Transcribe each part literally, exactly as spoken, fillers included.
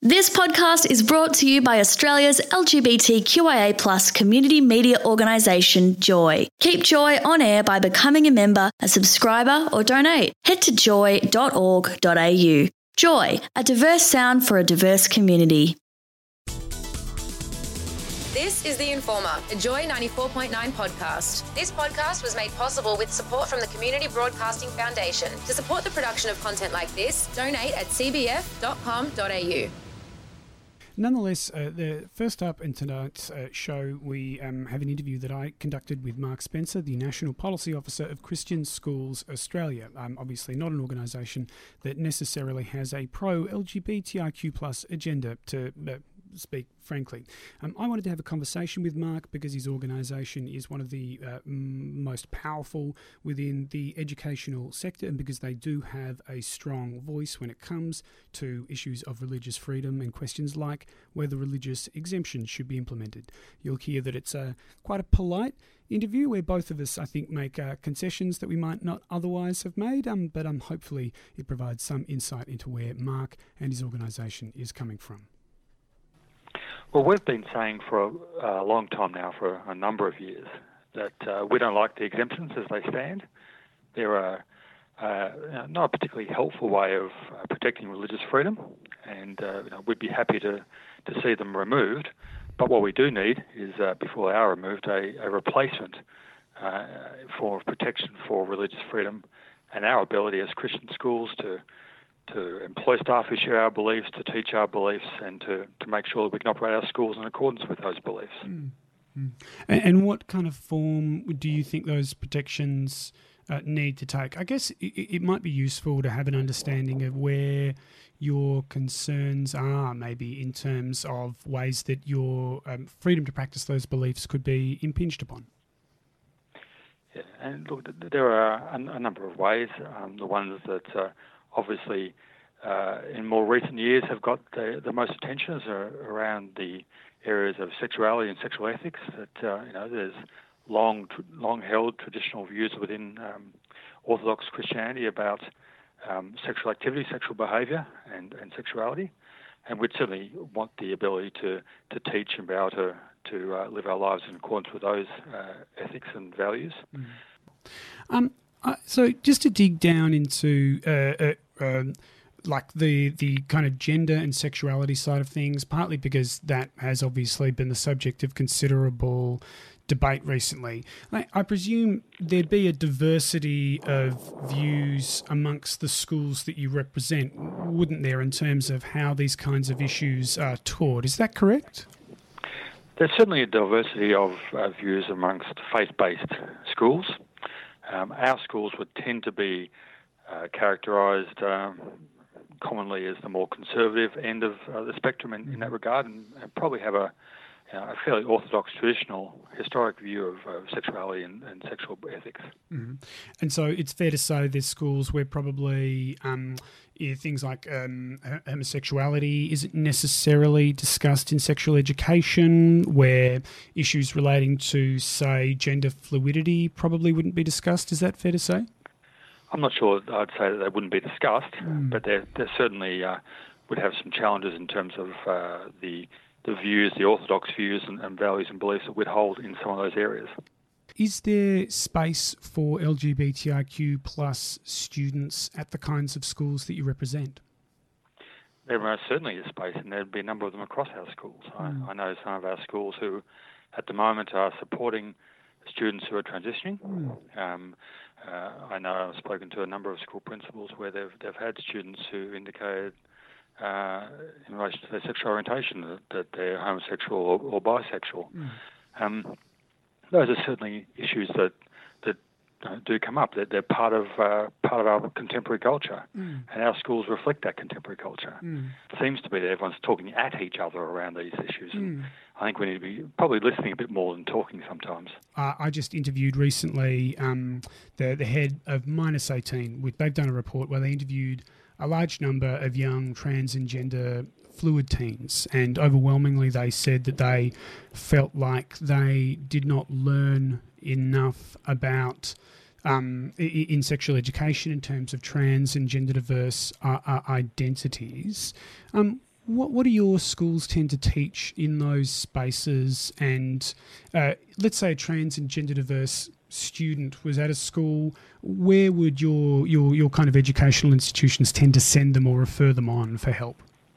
This podcast is brought to you by Australia's L G B T Q I A plus community media organisation, Joy. Keep Joy on air by becoming a member, a subscriber or donate. Head to joy dot org dot a u. Joy, a diverse sound for a diverse community. This is The Informer, a Joy ninety-four point nine podcast. This podcast was made possible with support from the Community Broadcasting Foundation. To support the production of content like this, donate at c b f dot com dot a u. Nonetheless, uh, the first up in tonight's uh, show, we um, have an interview that I conducted with Mark Spencer, the National Policy Officer of Christian Schools Australia. Um, obviously not an organisation that necessarily has a pro-L G B T I Q plus agenda, to uh, speak frankly. Um, I wanted to have a conversation with Mark because his organisation is one of the uh, m- most powerful within the educational sector, and because they do have a strong voice when it comes to issues of religious freedom and questions like whether religious exemptions should be implemented. You'll hear that it's a, quite a polite interview where both of us, I think, make uh, concessions that we might not otherwise have made, um, but um, hopefully it provides some insight into where Mark and his organisation is coming from. Well, we've been saying for a, a long time now, for a number of years, that uh, we don't like the exemptions as they stand. They're a, uh, not a particularly helpful way of uh, protecting religious freedom, and uh, you know, we'd be happy to, to see them removed. But what we do need is, uh, before they are removed, a, a replacement uh, for protection for religious freedom and our ability as Christian schools to to employ staff who share our beliefs, to teach our beliefs, and to, to make sure that we can operate our schools in accordance with those beliefs. Mm. Mm. And, and what kind of form do you think those protections uh, need to take? I guess it, it might be useful to have an understanding of where your concerns are, maybe in terms of ways that your um, freedom to practice those beliefs could be impinged upon. Yeah, and look, there are a, a number of ways. Um, the ones that uh, obviously, uh, in more recent years, have got the, the most attention are around the areas of sexuality and sexual ethics. That uh, you know, there's long, long-held traditional views within um, Orthodox Christianity about um, sexual activity, sexual behaviour, and, and sexuality, and we'd certainly want the ability to to teach and be able to to uh, live our lives in accordance with those uh, ethics and values. Mm. Um. Uh, so just to dig down into uh, uh, um, like the the kind of gender and sexuality side of things, partly because that has obviously been the subject of considerable debate recently. I, I presume there'd be a diversity of views amongst the schools that you represent, wouldn't there, in terms of how these kinds of issues are taught? Is that correct? There's certainly a diversity of uh, views amongst faith-based schools. Um, our schools would tend to be uh, characterised um, commonly as the more conservative end of uh, the spectrum in, in that regard, and, and probably have a, you know, a fairly orthodox, traditional, historic view of uh, sexuality and, and sexual ethics. Mm-hmm. And so it's fair to say there's schools where probably um, yeah, things like um, homosexuality isn't necessarily discussed in sexual education, where issues relating to, say, gender fluidity probably wouldn't be discussed. Is that fair to say? I'm not sure I'd say that they wouldn't be discussed, mm. but they certainly uh, would have some challenges in terms of uh, the the views, the orthodox views and, and values and beliefs that we'd hold in some of those areas. Is there space for L G B T I Q plus students at the kinds of schools that you represent? There most certainly is space, and there'd be a number of them across our schools. Mm. I, I know some of our schools who, at the moment, are supporting students who are transitioning. Mm. Um, uh, I know I've spoken to a number of school principals where they've they've had students who indicated, uh, in relation to their sexual orientation, that, that they're homosexual or, or bisexual. Mm. Um, those are certainly issues that that uh, do come up. They're, they're part of uh, part of our contemporary culture, mm. and our schools reflect that contemporary culture. Mm. It seems to be that everyone's talking at each other around these issues, and mm. I think we need to be probably listening a bit more than talking sometimes. Uh, I just interviewed recently um, the the head of Minus eighteen. With, they've done a report where they interviewed a large number of young trans and gender fluid teens, and overwhelmingly they said that they felt like they did not learn enough about um, in sexual education in terms of trans and gender diverse uh, uh, identities. Um, What what do your schools tend to teach in those spaces? And uh, let's say a trans and gender diverse student was at a school, where would your, your, your kind of educational institutions tend to send them or refer them on for help?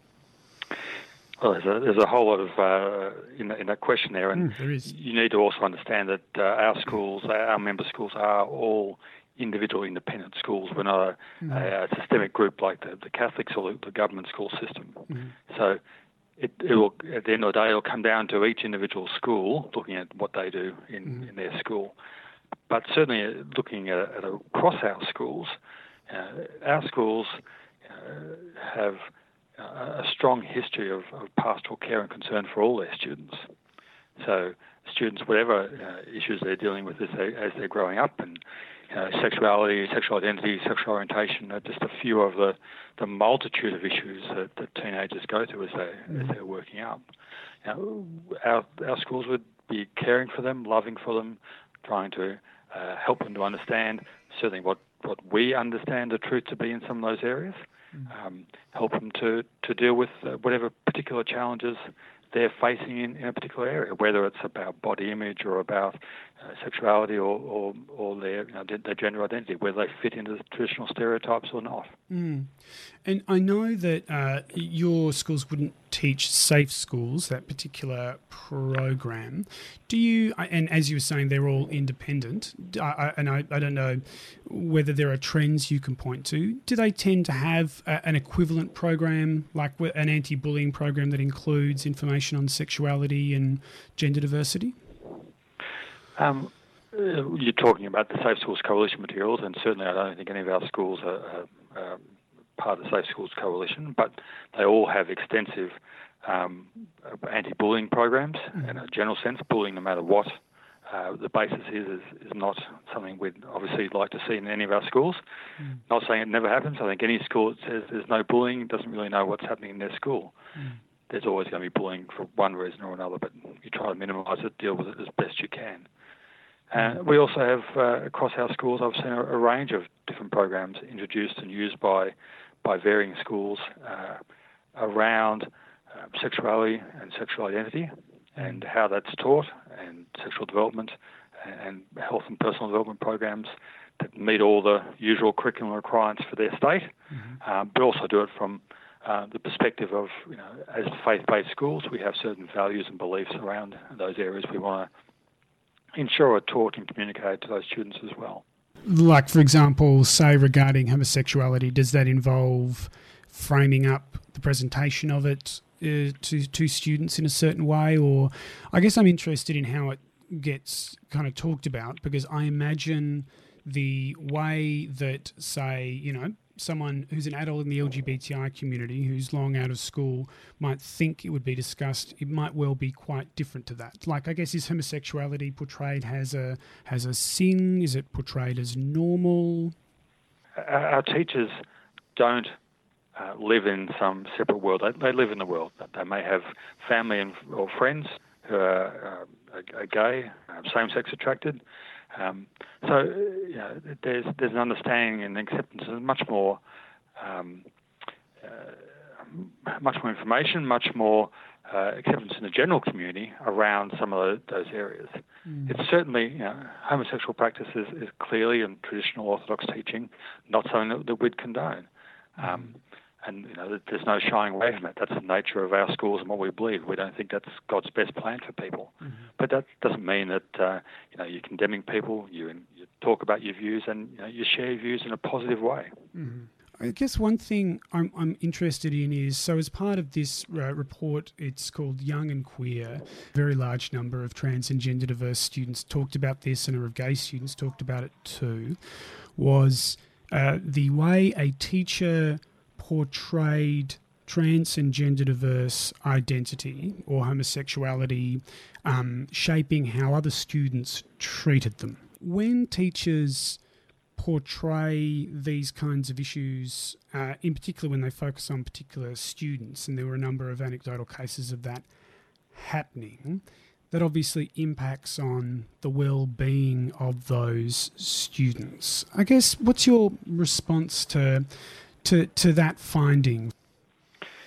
Well, there's a, there's a whole lot of uh, in, in that question there, and mm, there is. You need to also understand that uh, our schools, our member schools, are all individual independent schools. We're not a, mm. a, a systemic group like the, the Catholics or the, the government school system. Mm. So it, it will, at the end of the day, it'll come down to each individual school looking at what they do in, mm. in their school. But certainly looking at, at across our schools, uh, our schools uh, have a strong history of, of pastoral care and concern for all their students. So students, whatever uh, issues they're dealing with as, they, as they're growing up, and you know, sexuality, sexual identity, sexual orientation are just a few of the, the multitude of issues that, that teenagers go through as, they, mm. as they're working up. You know, our, our schools would be caring for them, loving for them, trying to uh, help them to understand certainly what, what we understand the truth to be in some of those areas. Um, help them to, to deal with uh, whatever particular challenges they're facing in, in a particular area, whether it's about body image or about uh, sexuality or, or, or their, you know, their gender identity, whether they fit into the traditional stereotypes or not. Mm. And I know that uh, your schools wouldn't teach Safe Schools, that particular program. Do you, and as you were saying, they're all independent, I, I, and I, I don't know whether there are trends you can point to. Do they tend to have a, an equivalent program, like an anti-bullying program that includes information on sexuality and gender diversity? Um, you're talking about the Safe Schools Coalition materials, and certainly I don't think any of our schools are, are, are part of the Safe Schools Coalition, but they all have extensive um, anti-bullying programs. Mm. In a general sense, bullying, no matter what uh, the basis is, is, is not something we'd obviously like to see in any of our schools. Mm. Not saying it never happens. I think any school that says there's no bullying doesn't really know what's happening in their school. Mm. There's always going to be bullying for one reason or another, but you try to minimise it, deal with it as best you can. Uh, we also have, uh, across our schools, I've seen a, a range of different programs introduced and used by by varying schools uh, around uh, sexuality and sexual identity and how that's taught, and sexual development and health and personal development programs that meet all the usual curriculum requirements for their state, mm-hmm. um, but also do it from uh, the perspective of, you know, as faith-based schools, we have certain values and beliefs around those areas we want to ensure are taught and communicated to those students as well. Like, for example, say regarding homosexuality, does that involve framing up the presentation of it uh, to, to students in a certain way? Or I guess I'm interested in how it gets kind of talked about, because I imagine the way that, say, you know, someone who's an adult in the L G B T I community who's long out of school might think it would be discussed, it might well be quite different to that. Like, I guess, is homosexuality portrayed as a has a sin? Is it portrayed as normal? Our teachers don't uh, live in some separate world. They, they live in the world. They may have family and or friends who are, uh, are gay, uh, same-sex attracted. Um, so, you know, there's there's an understanding and acceptance, and much more, um, uh, much more information, much more uh, acceptance in the general community around some of those, those areas. Mm. It's certainly, you know, homosexual practice is, is clearly in traditional Orthodox teaching not something that, that we'd condone. Um, And, you know, there's no shying away from it. That's the nature of our schools and what we believe. We don't think that's God's best plan for people. Mm-hmm. But that doesn't mean that, uh, you know, you're condemning people, you, you talk about your views, and, you know, you share your views in a positive way. Mm-hmm. I guess one thing I'm, I'm interested in is, so as part of this uh, report, it's called Young and Queer. A very large number of trans and gender diverse students talked about this, and a number of gay students talked about it too, was uh, the way a teacher portrayed trans and gender diverse identity or homosexuality, um, shaping how other students treated them. When teachers portray these kinds of issues, uh, in particular when they focus on particular students, and there were a number of anecdotal cases of that happening, that obviously impacts on the well-being of those students. I guess, what's your response to to, to that finding? Yeah,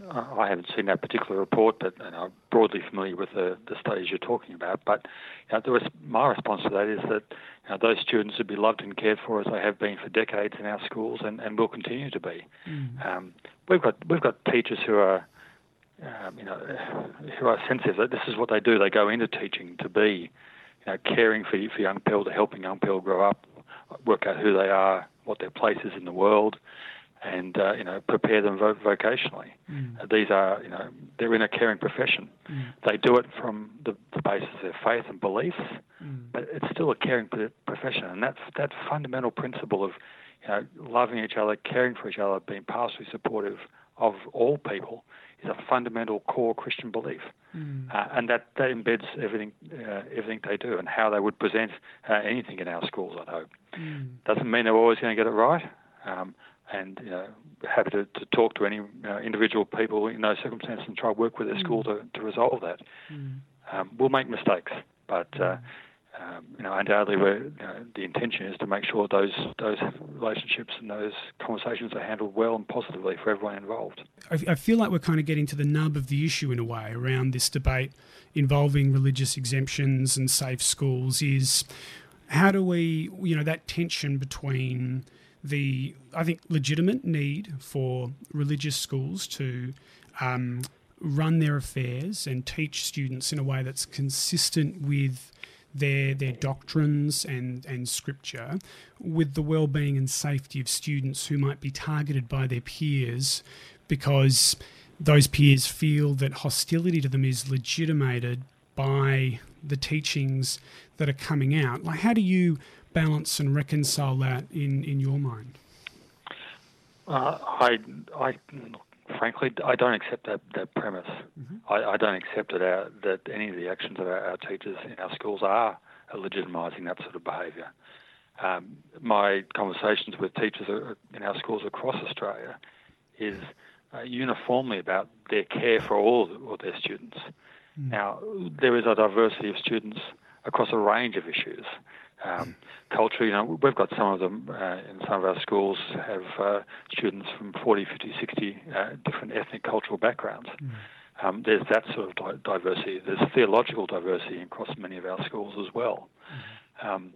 I haven't seen that particular report, but and I'm broadly familiar with the, the studies you're talking about. But you know, the res- my response to that is that you know, those students would be loved and cared for as they have been for decades in our schools, and, and will continue to be. Mm. Um, we've got we've got teachers who are, um, you know, who are sensitive that this is what they do. They go into teaching to be, you know, caring for for young people, to helping young people grow up, work out who they are, what their place is in the world, and uh, you know, prepare them vo- vocationally. Mm. Uh, these are, you know, they're in a caring profession. Mm. They do it from the, the basis of their faith and beliefs, mm. but it's still a caring profession, and that's that fundamental principle of, you know, loving each other, caring for each other, being pastorally supportive of all people is a fundamental core Christian belief, mm. uh, and that, that embeds everything uh, everything they do and how they would present uh, anything in our schools, I hope. Mm. Doesn't mean they're always going to get it right. Um, And you know, happy to, to talk to any uh, individual people in those circumstances and try to work with their mm. school to, to resolve that. Mm. Um, we'll make mistakes, but uh, um, you know, undoubtedly, we're, you know, the intention is to make sure those those relationships and those conversations are handled well and positively for everyone involved. I, I feel like we're kind of getting to the nub of the issue in a way around this debate involving religious exemptions and safe schools. Is how do we, you know, that tension between the, I think, legitimate need for religious schools to um, run their affairs and teach students in a way that's consistent with their their doctrines and, and scripture, with the well-being and safety of students who might be targeted by their peers because those peers feel that hostility to them is legitimated by the teachings that are coming out. Like, how do you balance and reconcile that in, in your mind? Uh, I, I, frankly, I don't accept that, that premise. Mm-hmm. I, I don't accept that, our, that any of the actions of our, our teachers in our schools are legitimising that sort of behaviour. Um, my conversations with teachers in our schools across Australia is uh, uniformly about their care for all of their students. Mm. Now, there is a diversity of students across a range of issues. Um, culture, you know, we've got some of them uh, in some of our schools have uh, students from forty, fifty, sixty uh, different ethnic, cultural backgrounds. Mm. Um, there's that sort of di- diversity. There's theological diversity across many of our schools as well. Mm. Um,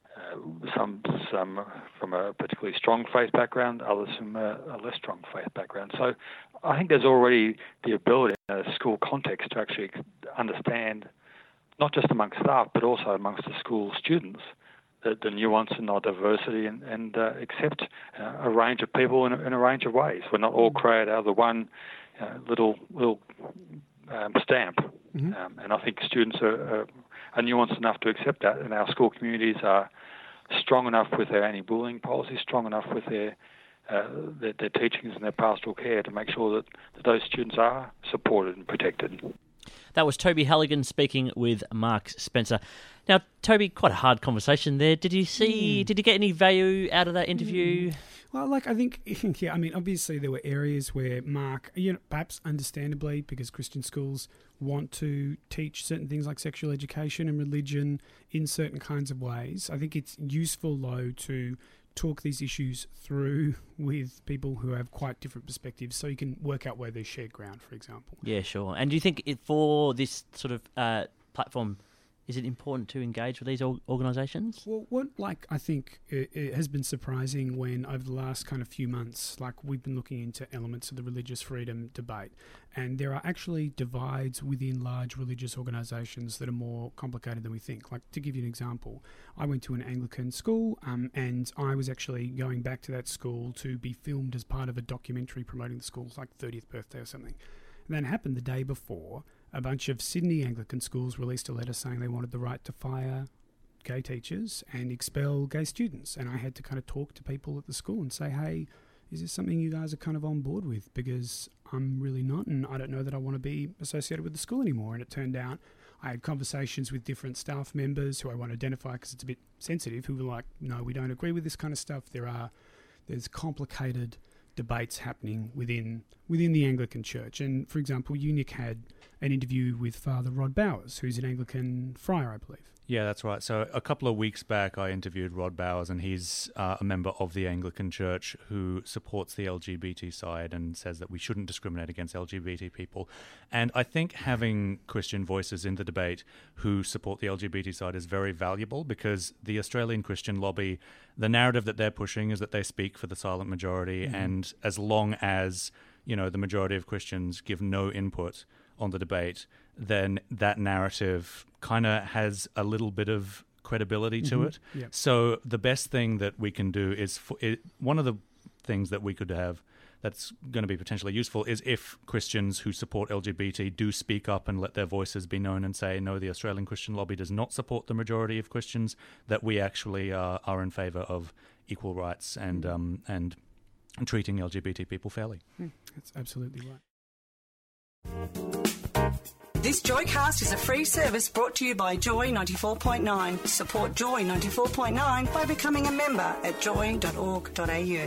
uh, some some from a particularly strong faith background, others from a, a less strong faith background. So I think there's already the ability in a school context to actually understand, not just amongst staff, but also amongst the school students, the, the nuance and the diversity, and, and uh, accept uh, a range of people in a, in a range of ways. We're not all created out of the one uh, little little um, stamp. Mm-hmm. Um, and I think students are, are, are nuanced enough to accept that, and our school communities are strong enough with their anti-bullying policy, strong enough with their uh, their, their teachings and their pastoral care to make sure that, that those students are supported and protected. That was Toby Halligan speaking with Mark Spencer. Now, Toby, quite a hard conversation there. Did you see, mm. did you get any value out of that interview? Mm. Well, like, I think, yeah, I mean, obviously there were areas where Mark, you know, perhaps understandably, because Christian schools want to teach certain things like sexual education and religion in certain kinds of ways. I think it's useful, though, to talk these issues through with people who have quite different perspectives, so you can work out where there's shared ground, for example. Yeah, sure. And do you think it, for this sort of uh, platform, is it important to engage with these organisations? Well, what, like, I think it, it has been surprising when over the last kind of few months, like, we've been looking into elements of the religious freedom debate, and there are actually divides within large religious organisations that are more complicated than we think. Like, to give you an example, I went to an Anglican school, um, and I was actually going back to that school to be filmed as part of a documentary promoting the school's, like, thirtieth birthday or something. And that happened the day before. A bunch of Sydney Anglican schools released a letter saying they wanted the right to fire gay teachers and expel gay students. And I had to kind of talk to people at the school and say, hey, is this something you guys are kind of on board with? Because I'm really not, and I don't know that I want to be associated with the school anymore. And it turned out I had conversations with different staff members who I won't identify because it's a bit sensitive, who were like, no, we don't agree with this kind of stuff. There are, there's complicated debates happening within within the Anglican Church. And, for example, U N I C had an interview with Father Rod Bowers, who's an Anglican friar, I believe. Yeah, that's right. So a couple of weeks back, I interviewed Rod Bowers, and he's uh, a member of the Anglican Church who supports the L G B T side and says that we shouldn't discriminate against L G B T people. And I think having Christian voices in the debate who support the L G B T side is very valuable, because the Australian Christian lobby, the narrative that they're pushing is that they speak for the silent majority, mm-hmm. and as long as, you know, the majority of Christians give no input on the debate, then that narrative kind of has a little bit of credibility to mm-hmm. it. Yep. So the best thing that we can do is, for it, one of the things that we could have that's going to be potentially useful is if Christians who support L G B T do speak up and let their voices be known and say, no, the Australian Christian lobby does not support the majority of Christians, that we actually uh, are in favour of equal rights and, mm. um, and treating L G B T people fairly. Mm, that's absolutely right. This Joycast is a free service brought to you by Joy ninety-four point nine. Support Joy ninety-four point nine by becoming a member at joy dot org dot a u.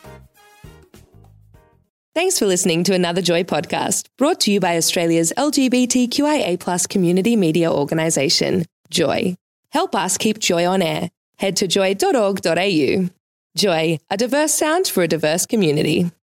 Thanks for listening to another Joy podcast, brought to you by Australia's L G B T Q I A plus community media organisation, Joy. Help us keep Joy on air. Head to joy dot org dot a u. Joy, a diverse sound for a diverse community.